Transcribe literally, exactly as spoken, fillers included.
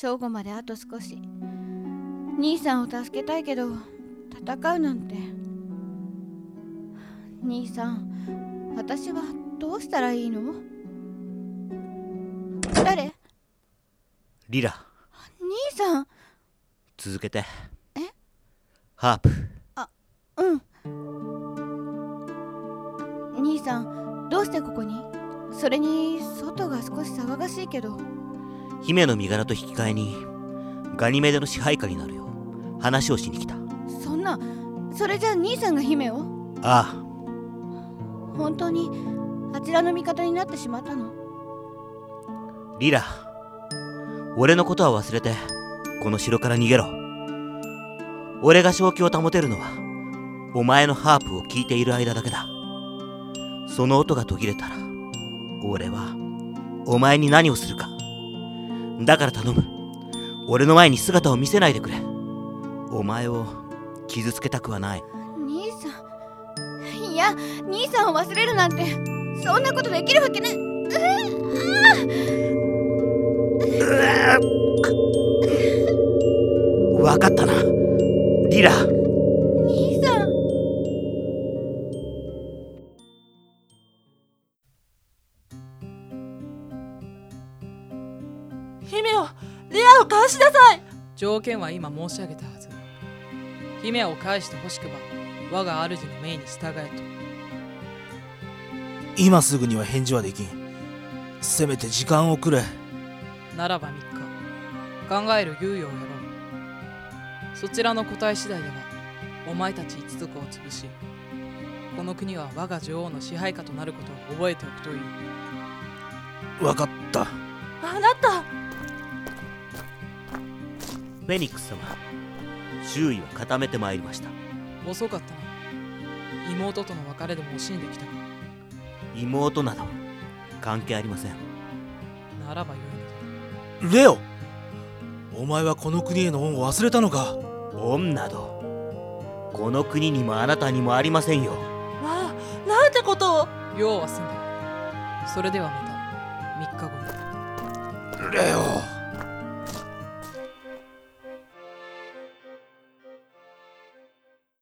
正午まであと少し。兄さんを助けたいけど戦うなんて。兄さん、私はどうしたらいいの？誰？ リラ。 兄さん。 続けて。 え？ ハープ。 あ、うん。兄さん、どうしてここに？それに外が少し騒がしいけど。 姫の身柄と引き換えにガニメデの支配下になるよう話をしに来た。 そんな、それじゃあ兄さんが姫を？ ああ。 本当にあちらの味方になってしまったの？ リラ、俺のことは忘れてこの城から逃げろ。俺が正気を保てるのはお前のハープを聴いている間だけだ。その音が途切れたら俺はお前に何をするか。だから頼む、俺の前に姿を見せないでくれ。お前を傷つけたくはない。 兄さん、いや、兄さんを忘れるなんてそんなことできるわけない。 わかったな、リラ。 兄さん。 姫を、リアを返しなさい。 条件は今申し上げたはず。姫を返してほしくば我が主の命に従えと。 今すぐには返事はできん。せめて時間をくれ。 ならばみっか考える猶予をやろう。そちらの答え次第ではお前たち一族を潰し、この国は我が女王の支配下となることを覚えておくといい。 わかった。 あなた。 フェニックス様、周囲を固めてまいりました。 遅かったな。妹との別れでも惜しんできたか。 妹など関係ありません。 ならばよいのだ。 レオ、お前はこの国への恩を忘れたのか？ 恩などこの国にもあなたにもありませんよ。 まあ、なんてことを。 用は済んだ。それではまたみっかごに。 レオ。